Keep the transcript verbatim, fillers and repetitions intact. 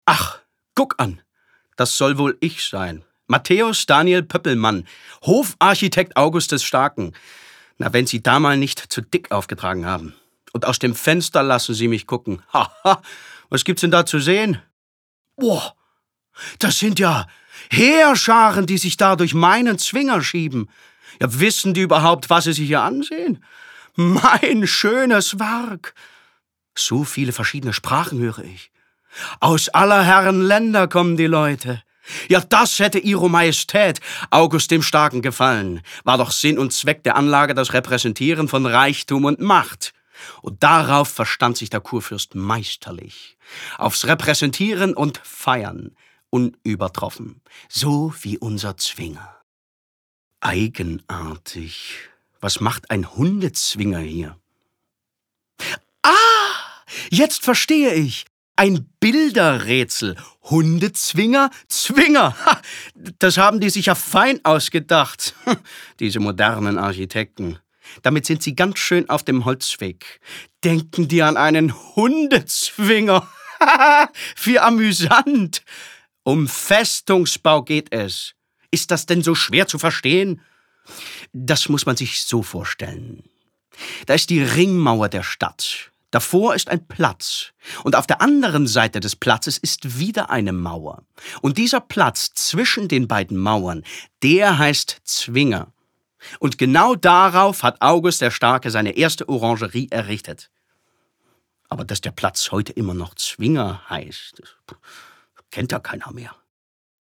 Ach, guck an, das soll wohl ich sein. Matthäus Daniel Pöppelmann, Hofarchitekt August des Starken. Na, wenn Sie da mal nicht zu dick aufgetragen haben. Und aus dem Fenster lassen Sie mich gucken. Haha, was gibt's denn da zu sehen? Boah, das sind ja Heerscharen, die sich da durch meinen Zwinger schieben. Ja, wissen die überhaupt, was sie sich hier ansehen? Mein schönes Werk. So viele verschiedene Sprachen höre ich. Aus aller Herren Länder kommen die Leute. Ja, das hätte Ihre Majestät August dem Starken gefallen. War doch Sinn und Zweck der Anlage das Repräsentieren von Reichtum und Macht. Und darauf verstand sich der Kurfürst meisterlich. Aufs Repräsentieren und Feiern, unübertroffen. So wie unser Zwinger. Eigenartig. Was macht ein Hundezwinger hier? Ah, jetzt verstehe ich. Ein Bilderrätsel. Hundezwinger, Zwinger. Ha, das haben die sich ja fein ausgedacht. Diese modernen Architekten. Damit sind sie ganz schön auf dem Holzweg. Denken die an einen Hundezwinger? Wie amüsant. Um Festungsbau geht es. Ist das denn so schwer zu verstehen? Das muss man sich so vorstellen. Da ist die Ringmauer der Stadt. Davor ist ein Platz. Und auf der anderen Seite des Platzes ist wieder eine Mauer. Und dieser Platz zwischen den beiden Mauern, der heißt Zwinger. Und genau darauf hat August der Starke seine erste Orangerie errichtet. Aber dass der Platz heute immer noch Zwinger heißt, kennt ja keiner mehr.